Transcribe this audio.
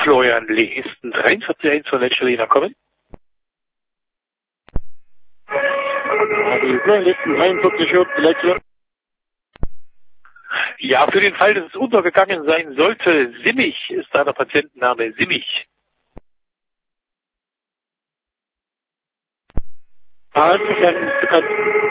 Florian Lehesten, 43.1 von Letzterina kommen. Die Florian Lehesten, 43 Letzter. Ja, für den Fall, dass es untergegangen sein sollte, Simmig ist da der Patientenname, Simmig. Verhaltensverkehr